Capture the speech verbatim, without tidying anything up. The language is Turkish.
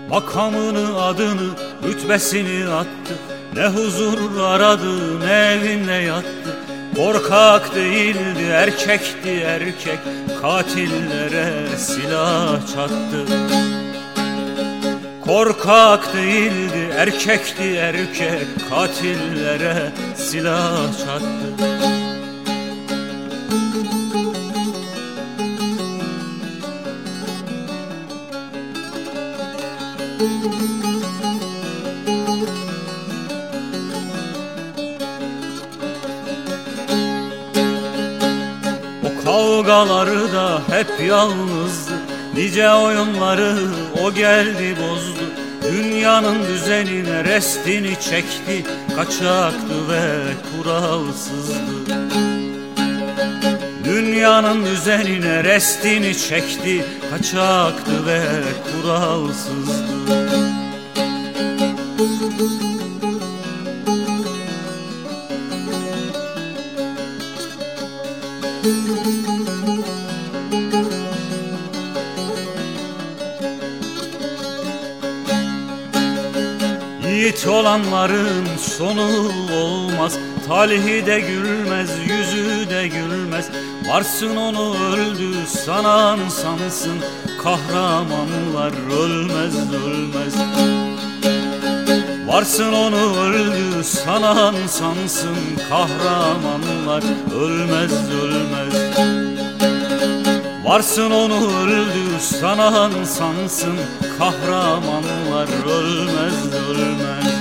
Makamını, adını, rütbesini attı. Ne huzur aradı, ne evinde yattı. Korkak değildi, erkekti erkek. Katillere silah çattı. Korkak değildi, erkekti erkek. Katillere silah çattı. O kavgaları da hep yalnızdı. Nice oyunları o geldi bozdu. Dünyanın düzenine restini çekti. Kaçaktı ve kuralsızdı. Dünyanın düzenine restini çekti. Kaçaktı ve kuralsızdı. Yiğit olanların sonu olmaz. Talihi de gülmez, yüzü de gülmez. Varsın onu öldü sanan sansın. Kahramanlar ölmez ölmez. Varsın onu öldü sanan sansın. Kahramanlar ölmez ölmez. Varsın onu öldü sanan sansın. Kahramanlar ölmez ölmez.